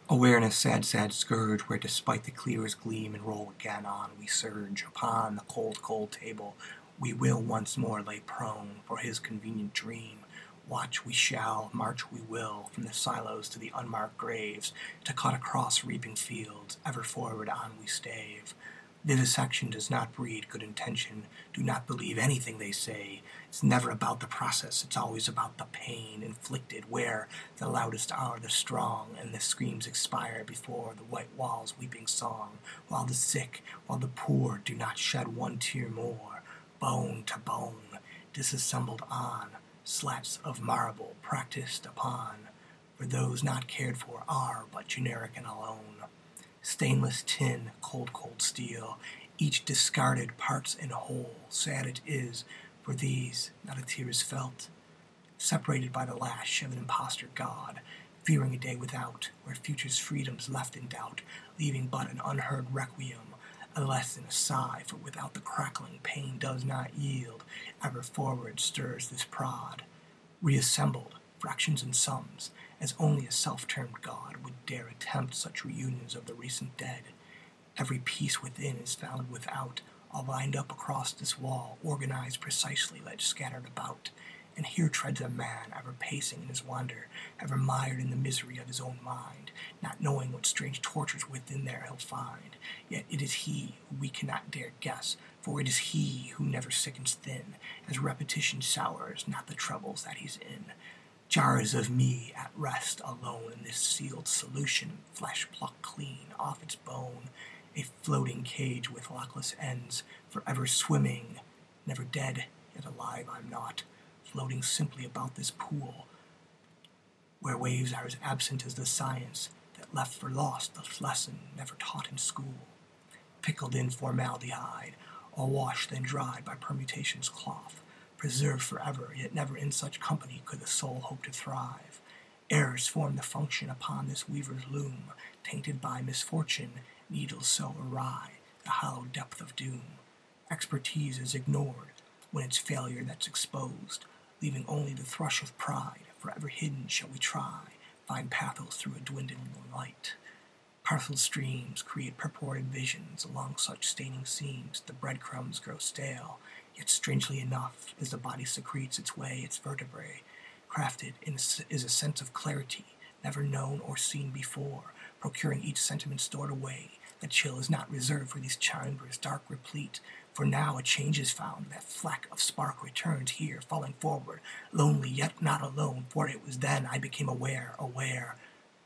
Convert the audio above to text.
Awareness, sad, sad scourge, where despite the clearest gleam and roll again on, we surge upon the cold, cold table. We will once more lay prone for his convenient dream. Watch we shall, march we will, from the silos to the unmarked graves, to cut across reaping fields, ever forward on we stave. Vivisection does not breed good intention. Do not believe anything they say. It's never about the process, it's always about the pain inflicted, where the loudest are the strong, and the screams expire before the white wall's weeping song, while the sick, while the poor do not shed one tear more. Bone to bone, disassembled on, slats of marble practiced upon, for those not cared for are but generic and alone. Stainless tin, cold, cold steel, each discarded parts and whole. Sad it is, for these not a tear is felt, separated by the lash of an impostor god, fearing a day without, where future's freedom's left in doubt, leaving but an unheard requiem, a less than a sigh, for without the crackling pain does not yield, ever forward stirs this prod. Reassembled, fractions and sums, as only a self-termed god would dare attempt such reunions of the recent dead. Every piece within is found without, all lined up across this wall, organized precisely, like scattered about. And here treads a man, ever pacing in his wonder, ever mired in the misery of his own mind, not knowing what strange tortures within there he'll find. Yet it is he who we cannot dare guess, for it is he who never sickens thin, as repetition sours not the troubles that he's in. Jars of me at rest alone in this sealed solution, flesh plucked clean off its bone, a floating cage with lockless ends, forever swimming, never dead, yet alive I'm not, floating simply about this pool, where waves are as absent as the science that left for lost the lesson never taught in school. Pickled in formaldehyde, all washed then dried by permutation's cloth, preserved forever, yet never in such company could the soul hope to thrive. Errors form the function upon this weaver's loom, tainted by misfortune, needles so awry, the hollow depth of doom. Expertise is ignored, when it's failure that's exposed, leaving only the thrush of pride, forever hidden shall we try, find pathos through a dwindling light. Parcelled streams create purported visions along such staining seams, the breadcrumbs grow stale, yet strangely enough, as the body secretes its way, its vertebrae, crafted is a sense of clarity, never known or seen before, procuring each sentiment stored away. The chill is not reserved for these chambers dark replete, for now a change is found, that fleck of spark returns here, falling forward, lonely yet not alone, for it was then I became aware,